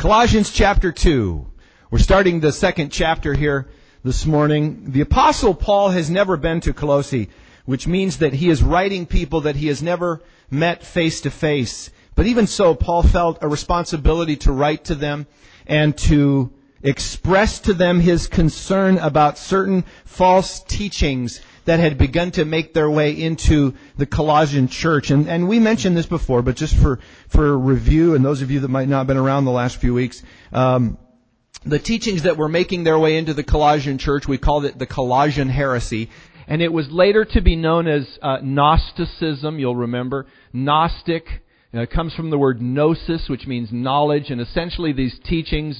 Colossians chapter 2. We're starting the second chapter here this morning. The Apostle Paul has never been to Colossae, which means that he is writing people that he has never met face to face. But even so, Paul felt a responsibility to write to them and to express to them his concern about certain false teachings that had begun to make their way into the Colossian church. And we mentioned this before, but just for review, and those of you that might not have been around the last few weeks, the teachings that were making their way into the Colossian church, we called it the Colossian heresy. And it was later to be known as Gnosticism, you'll remember. Gnostic comes from the word gnosis, which means knowledge. And essentially these teachings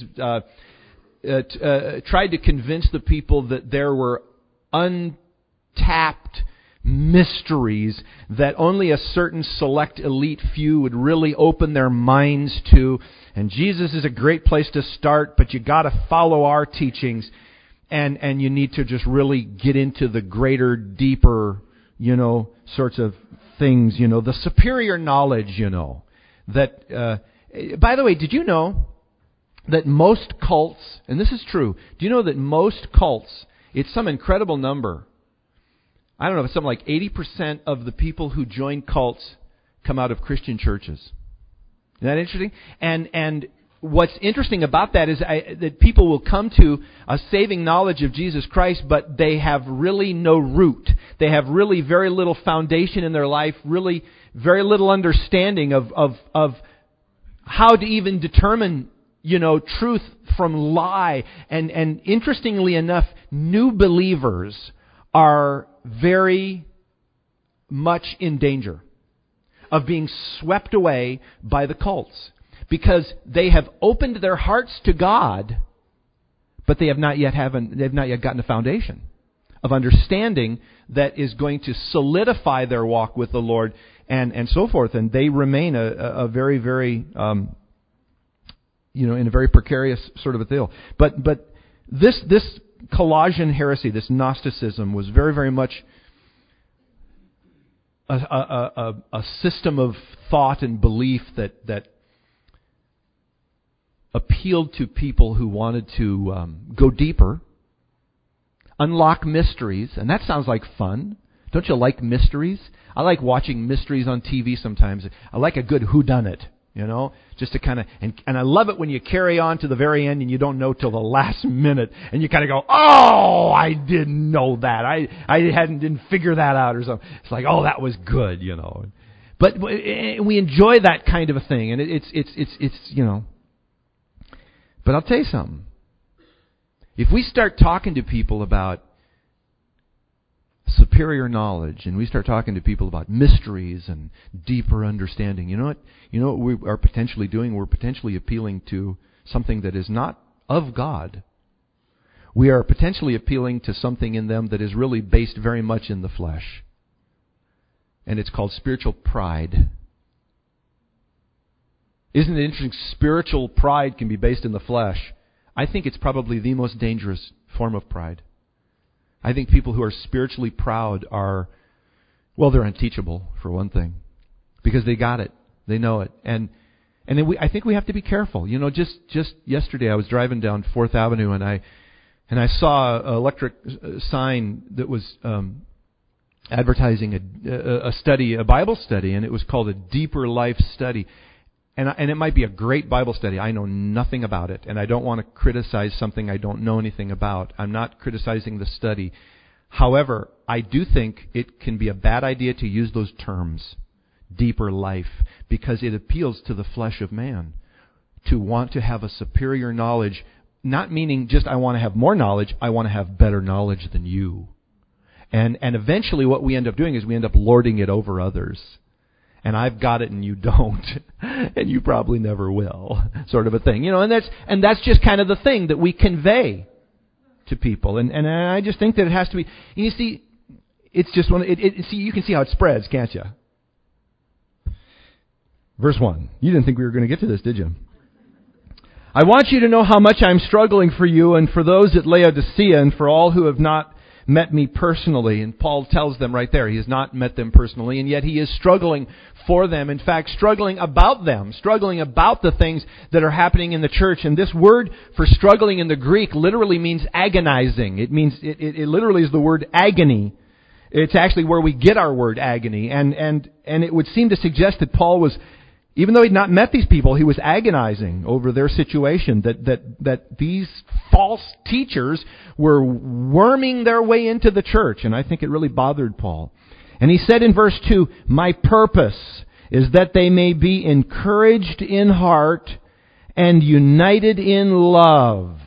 tried to convince the people that there were untapped mysteries that only a certain select elite few would really open their minds to. And Jesus is a great place to start, but you got to follow our teachings, and you need to just really get into the greater, deeper, sorts of things, the superior knowledge, that. By the way, did you know that most cults, and this is true, do you know that most cults, it's some incredible number, I don't know, it's something like 80% of the people who join cults come out of Christian churches. Isn't that interesting? And what's interesting about that is that people will come to a saving knowledge of Jesus Christ, but they have really no root. They have really very little foundation in their life, really very little understanding of how to even determine truth from lie. And interestingly enough, new believers are very much in danger of being swept away by the cults, because they have opened their hearts to God, but they've not yet gotten a foundation of understanding that is going to solidify their walk with the Lord and so forth, and they remain a very, very in a very precarious sort of a deal. But this Colossian heresy, this Gnosticism, was very, very much a system of thought and belief that appealed to people who wanted to go deeper, unlock mysteries, and that sounds like fun. Don't you like mysteries? I like watching mysteries on TV sometimes. I like a good whodunit. Just to kind of, and I love it when you carry on to the very end and you don't know till the last minute, and you kind of go, oh, I didn't know that. I didn't figure that out or something. It's like, oh, that was good, But we enjoy that kind of a thing, and it's But I'll tell you something. If we start talking to people about superior knowledge, and we start talking to people about mysteries and deeper understanding, you know what we are potentially doing? We're potentially appealing to something that is not of God. We are potentially appealing to something in them that is really based very much in the flesh. And it's called spiritual pride. Isn't it interesting? Spiritual pride can be based in the flesh. I think it's probably the most dangerous form of pride. I think people who are spiritually proud are, they're unteachable, for one thing, because they got it. They know it. And then I think we have to be careful. Just yesterday I was driving down 4th Avenue and I saw an electric sign that was advertising a study, a Bible study, and it was called A Deeper Life Study. And it might be a great Bible study. I know nothing about it, and I don't want to criticize something I don't know anything about. I'm not criticizing the study. However, I do think it can be a bad idea to use those terms, deeper life, because it appeals to the flesh of man to want to have a superior knowledge, not meaning just I want to have more knowledge, I want to have better knowledge than you. And eventually what we end up doing is we end up lording it over others. And I've got it and you don't, and you probably never will, sort of a thing, and that's just kind of the thing that we convey to people, and I just think that it has to be. You see, it's just you can see how it spreads, can't you? Verse 1. You didn't think we were going to get to this, did you? I want you to know how much I'm struggling for you and for those at Laodicea and for all who have not met me personally. And Paul tells them right there, he has not met them personally, and yet he is struggling for them. In fact, struggling about them, struggling about the things that are happening in the church. And this word for struggling in the Greek literally means agonizing. It literally is the word agony. It's actually where we get our word agony. And it would seem to suggest that Paul was, even though he'd not met these people, he was agonizing over their situation, that these false teachers were worming their way into the church. And I think it really bothered Paul. And he said in verse 2, "My purpose is that they may be encouraged in heart and united in love,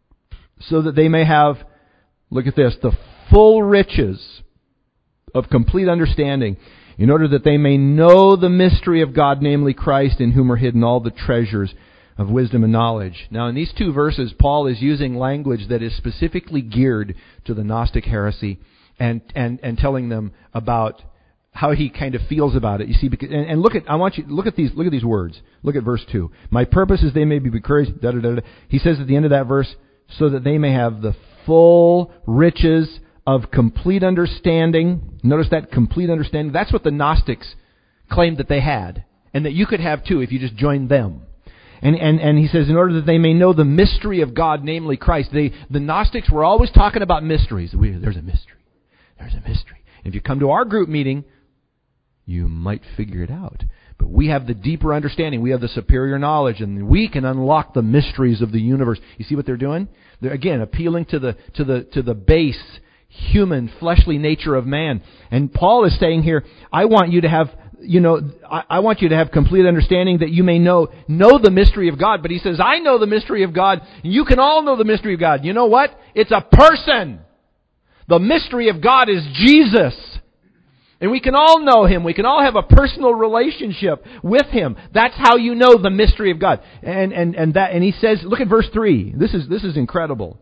so that they may have," look at this, "the full riches of complete understanding, in order that they may know the mystery of God, namely Christ, in whom are hidden all the treasures of wisdom and knowledge." Now, in these two verses, Paul is using language that is specifically geared to the Gnostic heresy and telling them about how he kind of feels about it. You see, because, and look at these words. Look at verse 2. "My purpose is they may be encouraged," da da da da. He says at the end of that verse, "so that they may have the full riches of complete understanding." Notice that, complete understanding. That's what the Gnostics claimed that they had, and that you could have too if you just joined them. And he says, in order that they may know the mystery of God, namely Christ. The Gnostics were always talking about mysteries. There's a mystery. There's a mystery. If you come to our group meeting, you might figure it out. But we have the deeper understanding. We have the superior knowledge, and we can unlock the mysteries of the universe. You see what they're doing? They're again appealing to the base human, fleshly nature of man. And Paul is saying here, I want you to have, I want you to have complete understanding that you may know the mystery of God. But he says, I know the mystery of God. You can all know the mystery of God. You know what? It's a person. The mystery of God is Jesus. And we can all know Him. We can all have a personal relationship with Him. That's how you know the mystery of God. And he says, look at verse 3. This is incredible.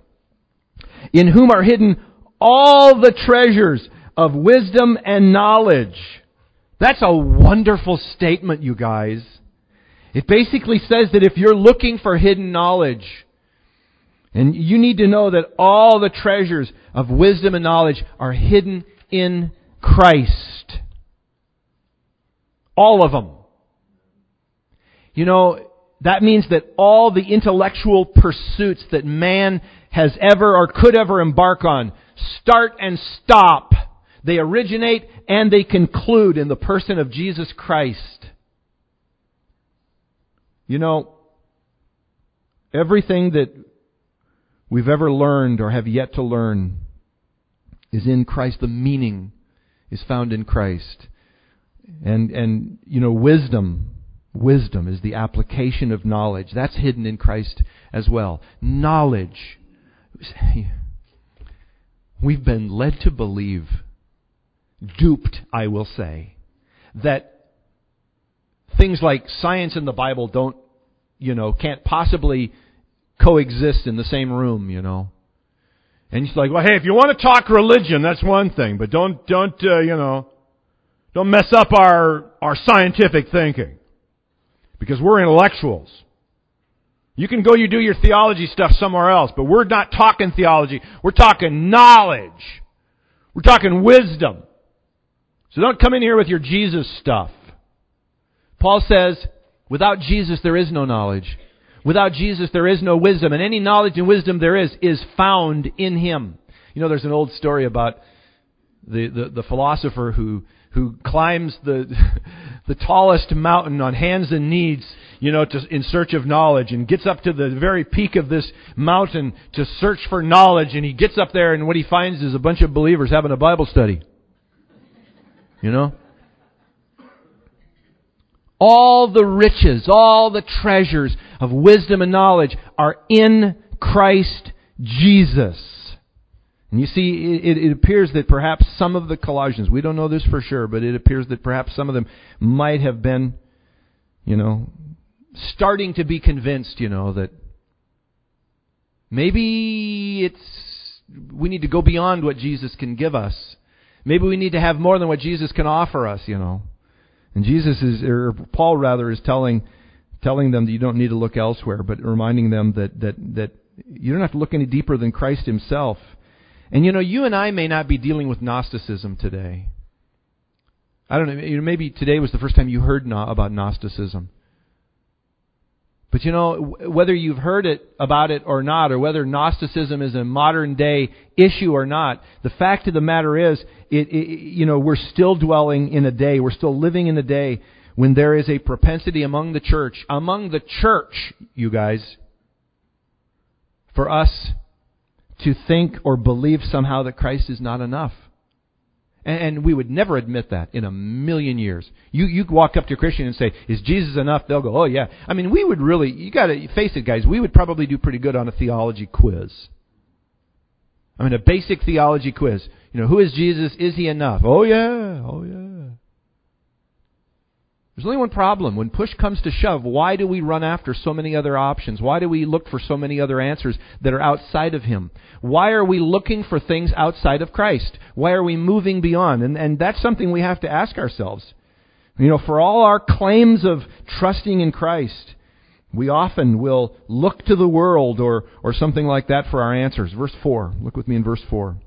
"In whom are hidden all the treasures of wisdom and knowledge." That's a wonderful statement, you guys. It basically says that if you're looking for hidden knowledge, and you need to know that all the treasures of wisdom and knowledge are hidden in Christ. All of them. That means that all the intellectual pursuits that man has ever or could ever embark on start and stop. They originate and they conclude in the person of Jesus Christ. Everything that we've ever learned or have yet to learn is in Christ. The meaning is found in Christ. And wisdom is the application of knowledge. That's hidden in Christ as well. Knowledge. We've been led to believe, duped, I will say, that things like science and the Bible can't possibly coexist in the same room, And it's like, well, hey, if you want to talk religion, that's one thing, but don't mess up our scientific thinking, because we're intellectuals. You can you do your theology stuff somewhere else, but we're not talking theology. We're talking knowledge. We're talking wisdom. So don't come in here with your Jesus stuff. Paul says, without Jesus there is no knowledge. Without Jesus there is no wisdom. And any knowledge and wisdom there is found in Him. There's an old story about the philosopher who climbs the tallest mountain on hands and knees, in search of knowledge, and gets up to the very peak of this mountain to search for knowledge. And he gets up there, and what he finds is a bunch of believers having a Bible study. All the riches, all the treasures of wisdom and knowledge are in Christ Jesus. And you see, it appears that perhaps some of the Colossians, we don't know this for sure, but it appears that perhaps some of them might have been, starting to be convinced, that maybe we need to go beyond what Jesus can give us. Maybe we need to have more than what Jesus can offer us, And Paul is telling them that you don't need to look elsewhere, but reminding them that you don't have to look any deeper than Christ Himself. And you and I may not be dealing with Gnosticism today. I don't know, maybe today was the first time you heard about Gnosticism. But whether you've heard about it or not, or whether Gnosticism is a modern day issue or not, the fact of the matter is, we're still dwelling in a day, we're still living in a day when there is a propensity among the church, you guys, for us to think or believe somehow that Christ is not enough. And we would never admit that in a million years. You walk up to a Christian and say, is Jesus enough? They'll go, oh yeah. I mean, we would really, you got to face it, guys, we would probably do pretty good on a theology quiz. I mean, a basic theology quiz. Who is Jesus? Is he enough? Oh yeah. There's only one problem. When push comes to shove, why do we run after so many other options? Why do we look for so many other answers that are outside of Him? Why are we looking for things outside of Christ? Why are we moving beyond? And that's something we have to ask ourselves. For all our claims of trusting in Christ, we often will look to the world or something like that for our answers. Verse 4. Look with me in verse 4.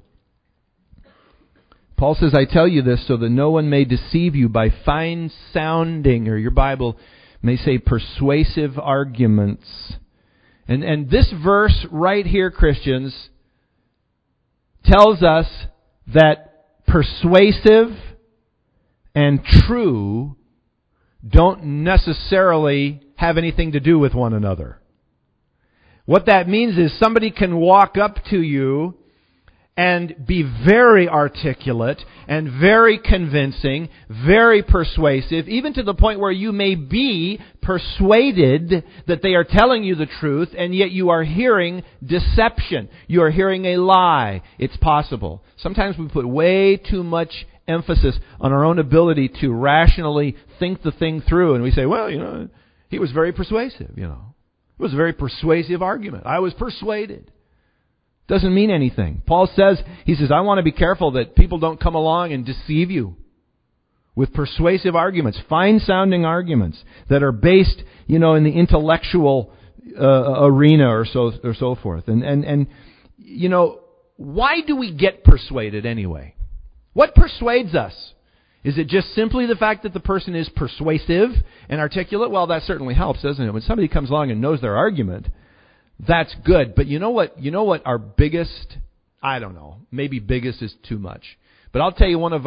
Paul says, I tell you this so that no one may deceive you by fine sounding, or your Bible may say persuasive arguments. And this verse right here, Christians, tells us that persuasive and true don't necessarily have anything to do with one another. What that means is somebody can walk up to you and be very articulate and very convincing, very persuasive, even to the point where you may be persuaded that they are telling you the truth, and yet you are hearing deception. You are hearing a lie. It's possible. Sometimes we put way too much emphasis on our own ability to rationally think the thing through, and we say, well, he was very persuasive, It was a very persuasive argument. I was persuaded. Doesn't mean anything. Paul says, I want to be careful that people don't come along and deceive you with persuasive arguments, fine-sounding arguments that are based, in the intellectual arena or so forth. And why do we get persuaded anyway? What persuades us? Is it just simply the fact that the person is persuasive and articulate? Well, that certainly helps, doesn't it? When somebody comes along and knows their argument, that's good. But you know what our biggest, I don't know, maybe biggest is too much. But I'll tell you one of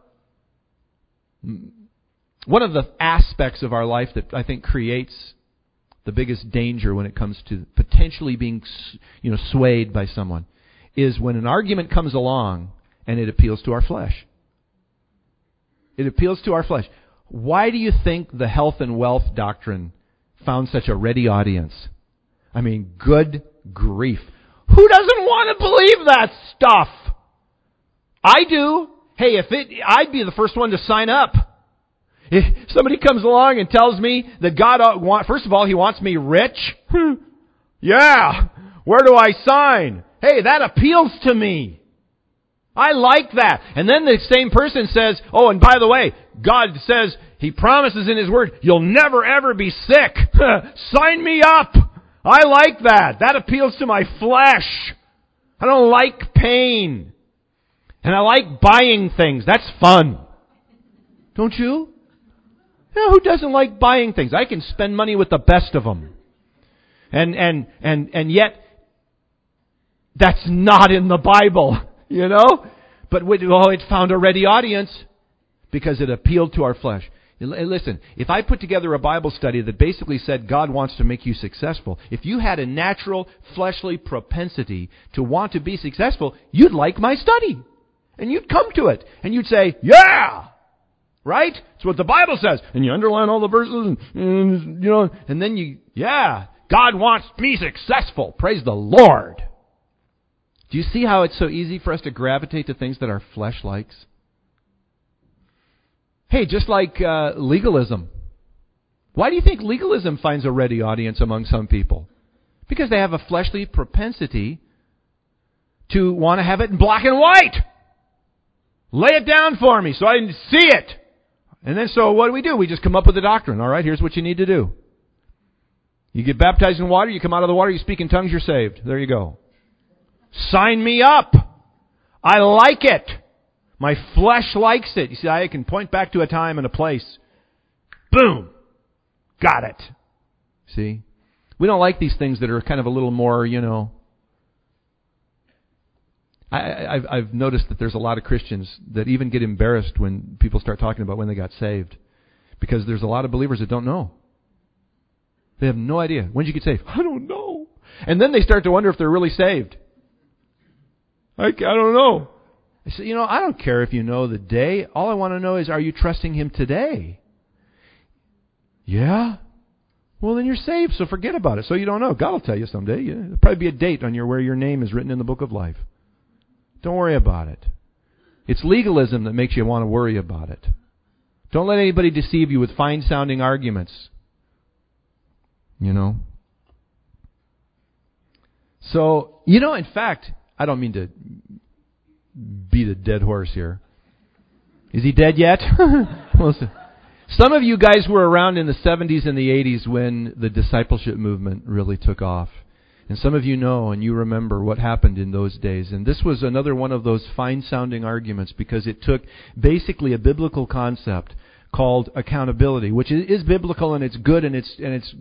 the aspects of our life that I think creates the biggest danger when it comes to potentially being, swayed by someone is when an argument comes along and it appeals to our flesh. It appeals to our flesh. Why do you think the health and wealth doctrine found such a ready audience? I mean, good grief. Who doesn't want to believe that stuff? I do. Hey, I'd be the first one to sign up. If somebody comes along and tells me that God, first of all, He wants me rich. Yeah. Where do I sign? Hey, that appeals to me. I like that. And then the same person says, oh, and by the way, God says, He promises in His Word, you'll never ever be sick. Sign me up. I like that. That appeals to my flesh. I don't like pain. And I like buying things. That's fun. Don't you? Who doesn't like buying things? I can spend money with the best of them. And yet, that's not in the Bible, But it found a ready audience because it appealed to our flesh. Listen, if I put together a Bible study that basically said God wants to make you successful, if you had a natural, fleshly propensity to want to be successful, you'd like my study. And you'd come to it. And you'd say, yeah! Right? It's what the Bible says. And you underline all the verses and then God wants me successful. Praise the Lord. Do you see how it's so easy for us to gravitate to things that our flesh likes? Hey, just like legalism. Why do you think legalism finds a ready audience among some people? Because they have a fleshly propensity to want to have it in black and white. Lay it down for me so I can see it. And then so what do? We just come up with a doctrine. All right, here's what you need to do. You get baptized in water, you come out of the water, you speak in tongues, you're saved. There you go. Sign me up. I like it. My flesh likes it. You see, I can point back to a time and a place. Boom. Got it. See? We don't like these things that are kind of a little more, I've noticed that there's a lot of Christians that even get embarrassed when people start talking about when they got saved. Because there's a lot of believers that don't know. They have no idea. When did you get saved? I don't know. And then they start to wonder if they're really saved. I don't know. I say, I don't care if you know the day. All I want to know is, are you trusting Him today? Yeah? Well, then you're saved, so forget about it. So you don't know. God will tell you someday. There'll probably be a date on where your name is written in the book of life. Don't worry about it. It's legalism that makes you want to worry about it. Don't let anybody deceive you with fine-sounding arguments. So, in fact, I don't mean to beat a dead horse here. Is he dead yet? Some of you guys were around in the 70s and the 80s when the discipleship movement really took off. And some of you know and you remember what happened in those days. And this was another one of those fine-sounding arguments because it took basically a biblical concept called accountability, which is biblical and it's good and it's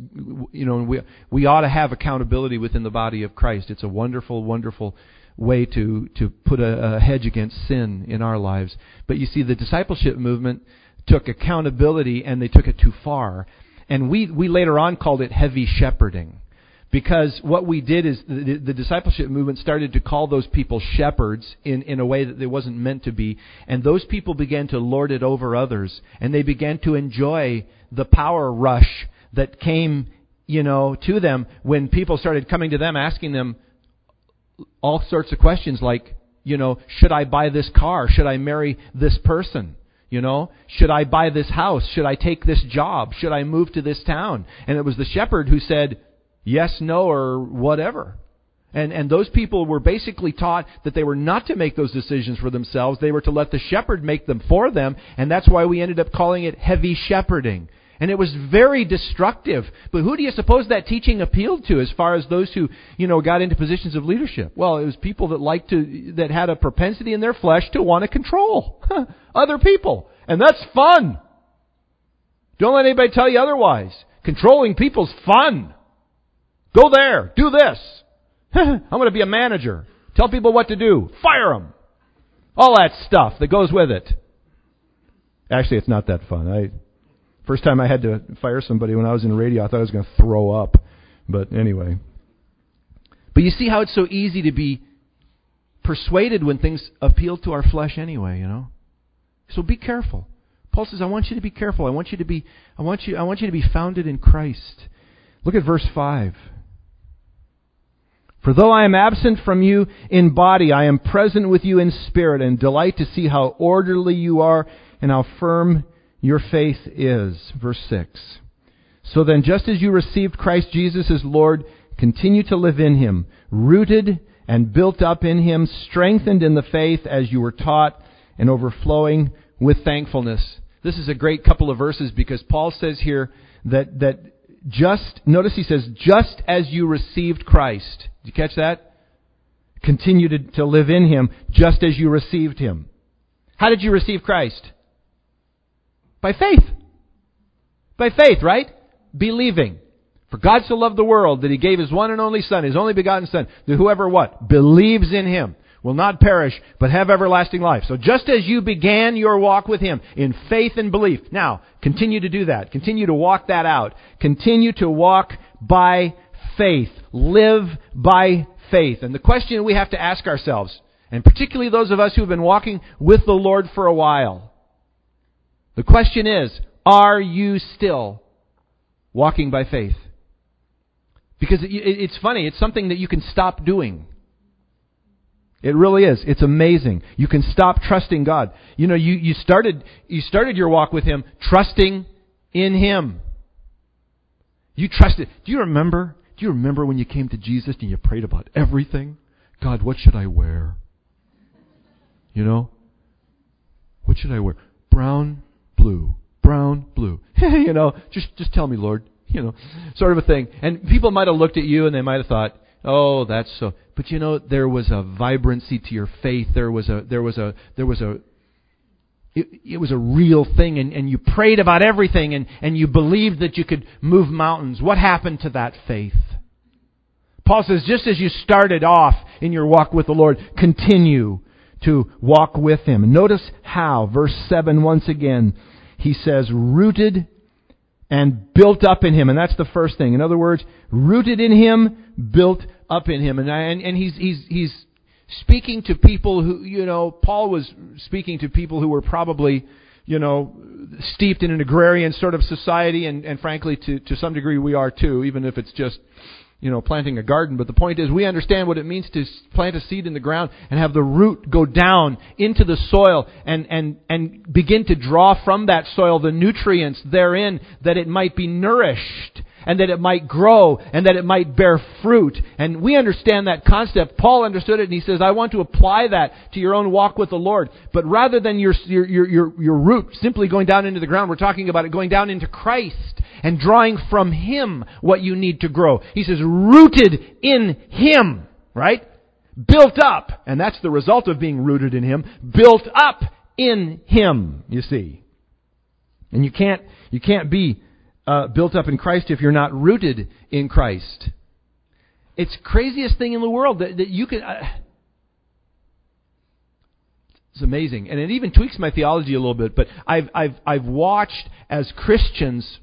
we ought to have accountability within the body of Christ. It's a wonderful, wonderful way to put a hedge against sin in our lives. But you see, the discipleship movement took accountability and they took it too far. And we later on called it heavy shepherding. Because what we did is the discipleship movement started to call those people shepherds in a way that it wasn't meant to be. And those people began to lord it over others. And they began to enjoy the power rush that came, to them when people started coming to them asking them all sorts of questions like, should I buy this car? Should I marry this person? Should I buy this house? Should I take this job? Should I move to this town? And it was the shepherd who said yes, no, or whatever. And those people were basically taught that they were not to make those decisions for themselves. They were to let the shepherd make them for them. And that's why we ended up calling it heavy shepherding. And it was very destructive. But who do you suppose that teaching appealed to as far as those who, got into positions of leadership? Well, it was people that had a propensity in their flesh to want to control other people. And that's fun. Don't let anybody tell you otherwise. Controlling people's fun. Go there. Do this. I'm going to be a manager. Tell people what to do. Fire them. All that stuff that goes with it. Actually, it's not that fun. First time I had to fire somebody when I was in radio, I thought I was going to throw up. But anyway. But you see how it's so easy to be persuaded when things appeal to our flesh anyway, So be careful. Paul says, I want you to be careful. I want you to be founded in Christ. Look at verse 5. For though I am absent from you in body, I am present with you in spirit, and delight to see how orderly you are and how firm your faith is. Verse 6. So then, just as you received Christ Jesus as Lord, continue to live in Him, rooted and built up in Him, strengthened in the faith as you were taught, and overflowing with thankfulness. This is a great couple of verses because Paul says here that notice he says, just as you received Christ. Did you catch that? Continue to live in Him just as you received Him. How did you receive Christ? By faith. By faith, right? Believing. For God so loved the world that He gave His one and only Son, His only begotten Son, that whoever what? Believes in Him will not perish, but have everlasting life. So just as you began your walk with Him in faith and belief, now continue to do that. Continue to walk that out. Continue to walk by faith. Live by faith. And the question we have to ask ourselves, and particularly those of us who have been walking with the Lord for a while, the question is, are you still walking by faith? Because it's funny, it's something that you can stop doing. It really is. It's amazing. You can stop trusting God. You started your walk with Him trusting in Him. You trusted. Do you remember when you came to Jesus and you prayed about everything? God, what should I wear? What should I wear? Brown, blue. Brown, blue. Just tell me, Lord. Sort of a thing. And people might have looked at you and they might have thought, oh, that's so. But you know, there was a vibrancy to your faith. It was a real thing, and you prayed about everything, and you believed that you could move mountains. What happened to that faith? Paul says, just as you started off in your walk with the Lord, continue to walk with Him. Notice how, verse 7 once again, he says, rooted and built up in Him. And that's the first thing. In other words, rooted in Him, built up in Him. And he's speaking to people who, you know, Paul was speaking to people who were probably, you know, steeped in an agrarian sort of society, and frankly, to some degree we are too, even if it's just, you know, planting a garden. But the point is, we understand what it means to plant a seed in the ground and have the root go down into the soil and begin to draw from that soil the nutrients therein, that it might be nourished and that it might grow and that it might bear fruit. And we understand that concept. Paul understood it, and he says, I want to apply that to your own walk with the Lord. But rather than your root simply going down into the ground, we're talking about it going down into Christ and drawing from Him what you need to grow. He says, rooted in Him, right? Built up. And that's the result of being rooted in Him. Built up in Him, you see. And you can't be built up in Christ if you're not rooted in Christ. It's the craziest thing in the world that you can... it's amazing. And it even tweaks my theology a little bit. But I've watched as Christians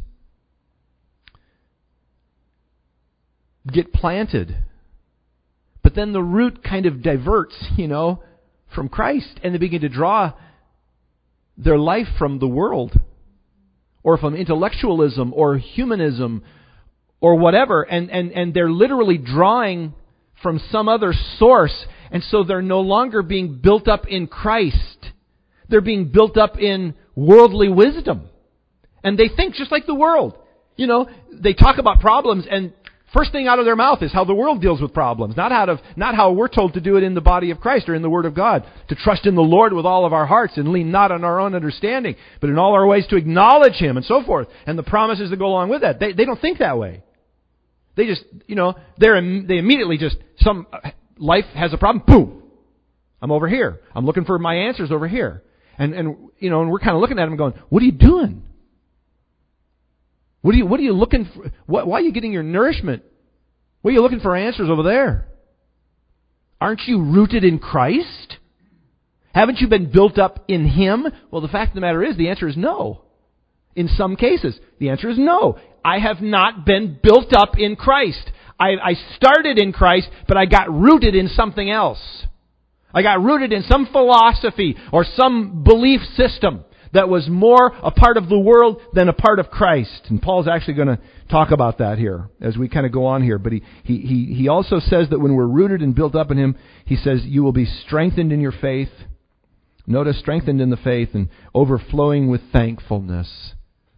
get planted, but then the root kind of diverts, you know, from Christ, and they begin to draw their life from the world, or from intellectualism, or humanism, or whatever, and they're literally drawing from some other source, and so they're no longer being built up in Christ. They're being built up in worldly wisdom. And they think just like the world. You know, they talk about problems, and first thing out of their mouth is how the world deals with problems, not how we're told to do it in the body of Christ or in the Word of God, to trust in the Lord with all of our hearts and lean not on our own understanding, but in all our ways to acknowledge Him and so forth, and the promises that go along with that. They don't think that way. They just, you know, they immediately just, some life has a problem, boom, I'm over here. I'm looking for my answers over here. And you know, and we're kind of looking at them going, what are you doing? What are you looking for? Why are you getting your nourishment? What are you looking for answers over there? Aren't you rooted in Christ? Haven't you been built up in Him? Well, the fact of the matter is, the answer is no. In some cases, the answer is no. I have not been built up in Christ. I started in Christ, but I got rooted in something else. I got rooted in some philosophy or some belief system that was more a part of the world than a part of Christ. And Paul's actually going to talk about that here as we kind of go on here. But he also says that when we're rooted and built up in Him, he says you will be strengthened in your faith. Notice, strengthened in the faith and overflowing with thankfulness.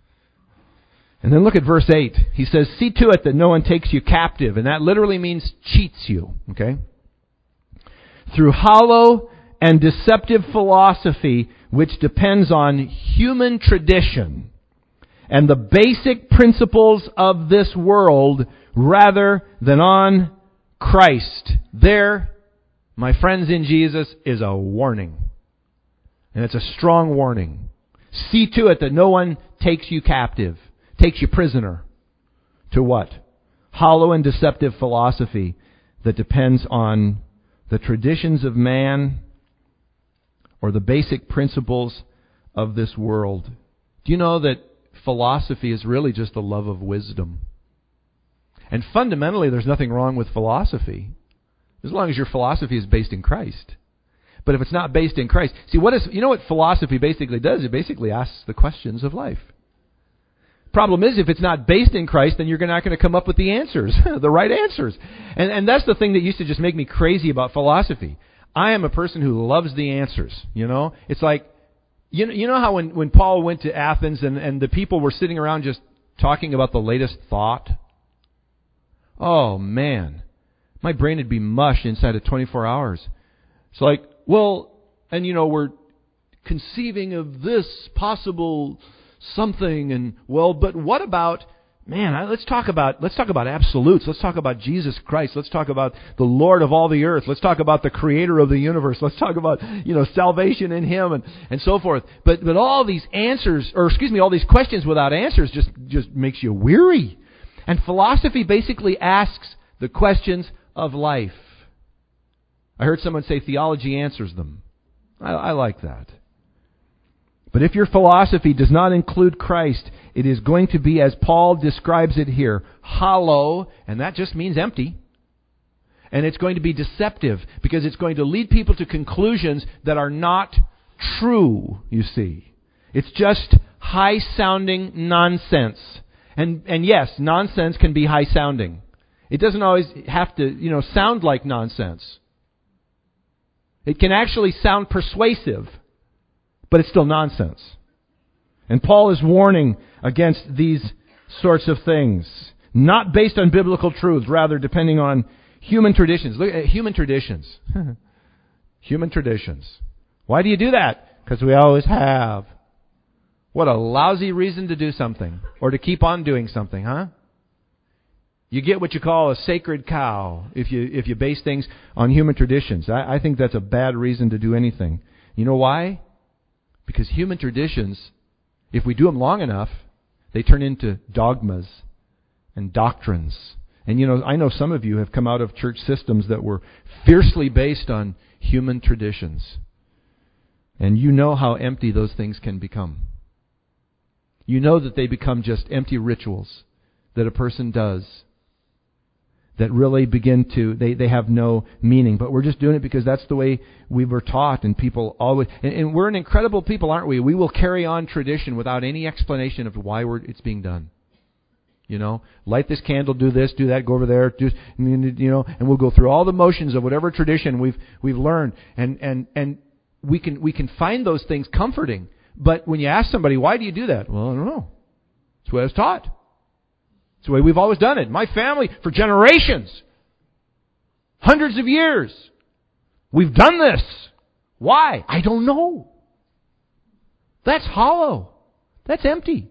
And then look at verse 8. He says, see to it that no one takes you captive. And that literally means cheats you. Okay? Through hollow and deceptive philosophy, which depends on human tradition and the basic principles of this world rather than on Christ. There, my friends in Jesus, is a warning. And it's a strong warning. See to it that no one takes you captive, takes you prisoner. To what? Hollow and deceptive philosophy that depends on the traditions of man or the basic principles of this world. Do you know that philosophy is really just the love of wisdom? And fundamentally, there's nothing wrong with philosophy, as long as your philosophy is based in Christ. But if it's not based in Christ, see, you know what philosophy basically does? It basically asks the questions of life. Problem is, if it's not based in Christ, then you're not going to come up with the answers, the right answers. And that's the thing that used to just make me crazy about philosophy. I am a person who loves the answers, you know? It's like, you know how when Paul went to Athens and the people were sitting around just talking about the latest thought? Oh, man. My brain would be mush inside of 24 hours. It's like, well, and you know, we're conceiving of this possible something, and well, but what about Man, let's talk about absolutes. Let's talk about Jesus Christ. Let's talk about the Lord of all the earth. Let's talk about the Creator of the universe. Let's talk about, salvation in Him and so forth. But all these answers, all these questions without answers just makes you weary. And philosophy basically asks the questions of life. I heard someone say theology answers them. I like that. But if your philosophy does not include Christ, it is going to be, as Paul describes it here, hollow, and that just means empty. And it's going to be deceptive, because it's going to lead people to conclusions that are not true, you see. It's just high-sounding nonsense. And yes, nonsense can be high-sounding. It doesn't always have to, sound like nonsense. It can actually sound persuasive, but it's still nonsense. And Paul is warning against these sorts of things. Not based on biblical truths, rather depending on human traditions. Look at human traditions. Human traditions. Why do you do that? Because we always have. What a lousy reason to do something, or to keep on doing something, huh? You get what you call a sacred cow if you base things on human traditions. I think that's a bad reason to do anything. You know why? Because human traditions, if we do them long enough, they turn into dogmas and doctrines. And I know some of you have come out of church systems that were fiercely based on human traditions. And you know how empty those things can become. You know that they become just empty rituals that a person does that really begin to, they have no meaning. But we're just doing it because that's the way we were taught, and people always, and we're an incredible people, aren't we? We will carry on tradition without any explanation of why it's being done. Light this candle, do this, do that, go over there, and we'll go through all the motions of whatever tradition we've learned, and we can find those things comforting. But when you ask somebody, why do you do that? Well, I don't know. It's the way I was taught. It's the way we've always done it. My family, for generations, hundreds of years, we've done this. Why? I don't know. That's hollow. That's empty.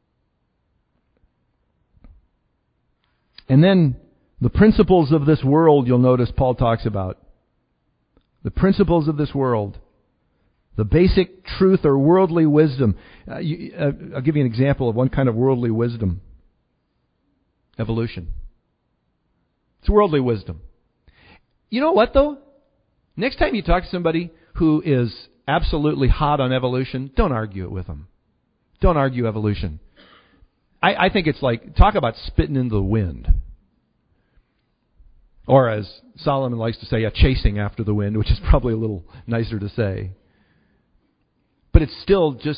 And then the principles of this world, you'll notice Paul talks about. The principles of this world. The basic truth or worldly wisdom. I'll give you an example of one kind of worldly wisdom. Evolution. It's worldly wisdom. You know what, though? Next time you talk to somebody who is absolutely hot on evolution, don't argue it with them. Don't argue evolution. I think it's like, talk about spitting into the wind. Or as Solomon likes to say, chasing after the wind, which is probably a little nicer to say. But it's still just...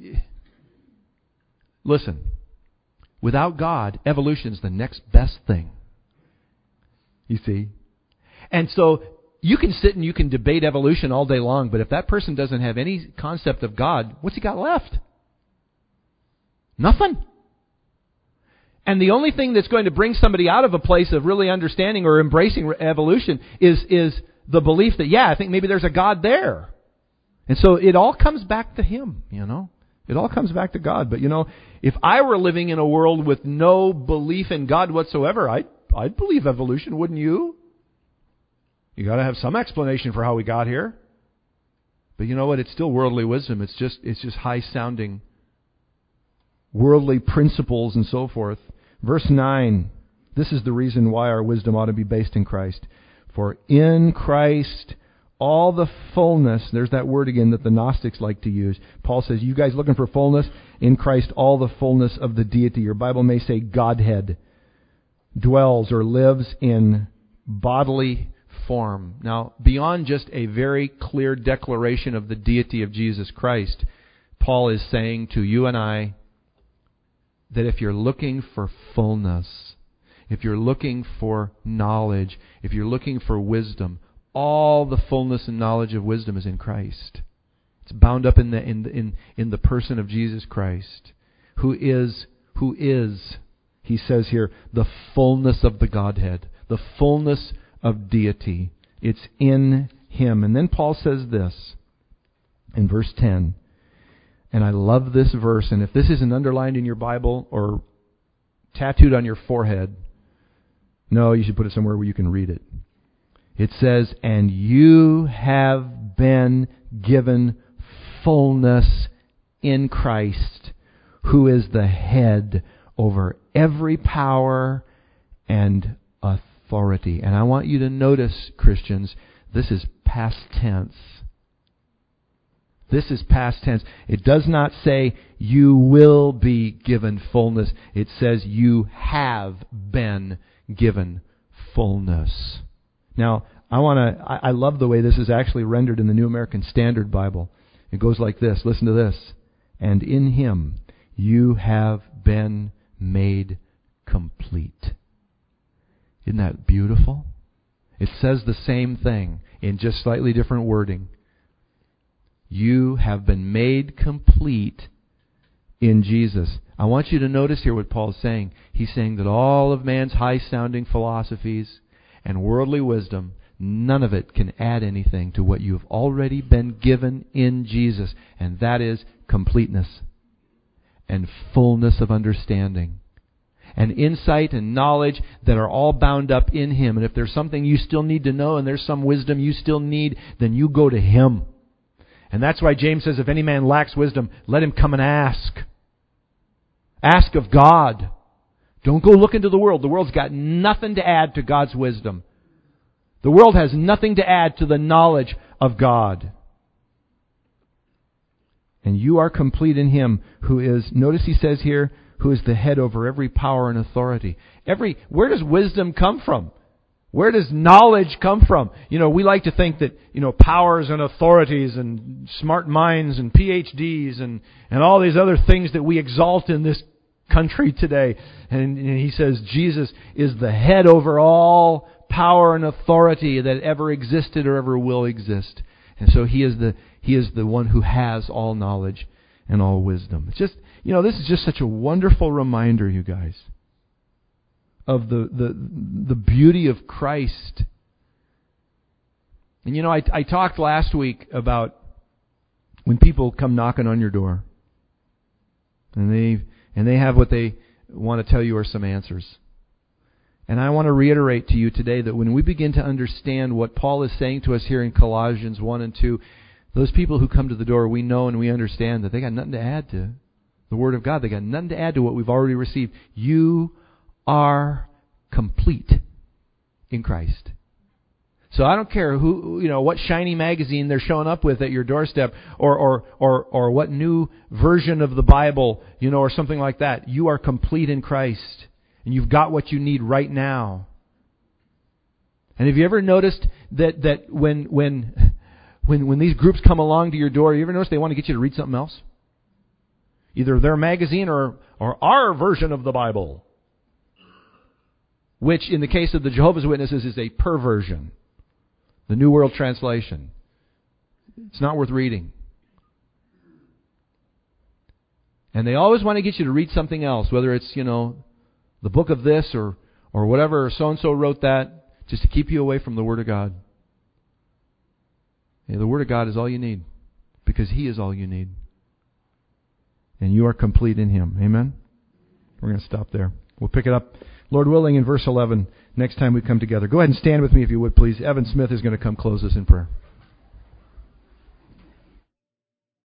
Listen. Without God, evolution is the next best thing. You see? And so you can sit and you can debate evolution all day long, but if that person doesn't have any concept of God, what's he got left? Nothing. And the only thing that's going to bring somebody out of a place of really understanding or embracing evolution is the belief that, I think maybe there's a God there. And so it all comes back to Him, It all comes back to God. But, if I were living in a world with no belief in God whatsoever, I'd believe evolution, wouldn't you? You got to have some explanation for how we got here. But you know what? It's still worldly wisdom. It's just high-sounding worldly principles and so forth. Verse 9, this is the reason why our wisdom ought to be based in Christ. For in Christ all the fullness, there's that word again that the Gnostics like to use. Paul says, you guys looking for fullness? In Christ all the fullness of the deity. Your Bible may say Godhead dwells or lives in bodily form. Now, beyond just a very clear declaration of the deity of Jesus Christ, Paul is saying to you and I that if you're looking for fullness, if you're looking for knowledge, if you're looking for wisdom, all the fullness and knowledge of wisdom is in Christ. It's bound up in the person of Jesus Christ, who is, he says here, the fullness of the Godhead, the fullness of deity. It's in Him. And then Paul says this in verse 10, and I love this verse, and if this isn't underlined in your Bible or tattooed on your forehead. No, you should put it somewhere where you can read it. It says, and you have been given fullness in Christ, who is the head over every power and authority. And I want you to notice, Christians, this is past tense. This is past tense. It does not say you will be given fullness. It says you have been given fullness. Now, I love the way this is actually rendered in the New American Standard Bible. It goes like this. Listen to this. And in Him you have been made complete. Isn't that beautiful? It says the same thing in just slightly different wording. You have been made complete in Jesus. I want you to notice here what Paul is saying. He's saying that all of man's high-sounding philosophies and worldly wisdom, none of it can add anything to what you have already been given in Jesus. And that is completeness and fullness of understanding and insight and knowledge that are all bound up in Him. And if there's something you still need to know and there's some wisdom you still need, then you go to Him. And that's why James says, if any man lacks wisdom, let him come and ask. Ask of God. Don't go look into the world. The world's got nothing to add to God's wisdom. The world has nothing to add to the knowledge of God. And you are complete in Him who is, notice he says here, who is the head over every power and authority. Where does wisdom come from? Where does knowledge come from? We like to think that, powers and authorities and smart minds and PhDs and all these other things that we exalt in this country today. And he says Jesus is the head over all power and authority that ever existed or ever will exist. And so He is the one who has all knowledge and all wisdom. It's just, this is just such a wonderful reminder, you guys, of the beauty of Christ. And I talked last week about when people come knocking on your door and they have what they want to tell you are some answers. And I want to reiterate to you today that when we begin to understand what Paul is saying to us here in Colossians 1 and 2, those people who come to the door, we know and we understand that they got nothing to add to the Word of God. They got nothing to add to what we've already received. You are complete in Christ. So I don't care what shiny magazine they're showing up with at your doorstep or what new version of the Bible, or something like that. You are complete in Christ. And you've got what you need right now. And have you ever noticed that when these groups come along to your door, you ever notice they want to get you to read something else? Either their magazine or our version of the Bible. Which, in the case of the Jehovah's Witnesses, is a perversion. The New World Translation. It's not worth reading. And they always want to get you to read something else, whether it's, the book of this or whatever, or so-and-so wrote that, just to keep you away from the Word of God. The Word of God is all you need, because He is all you need. And you are complete in Him. Amen? We're going to stop there. We'll pick it up, Lord willing, in verse 11 next time we come together. Go ahead and stand with me if you would, please. Evan Smith is going to come close us in prayer.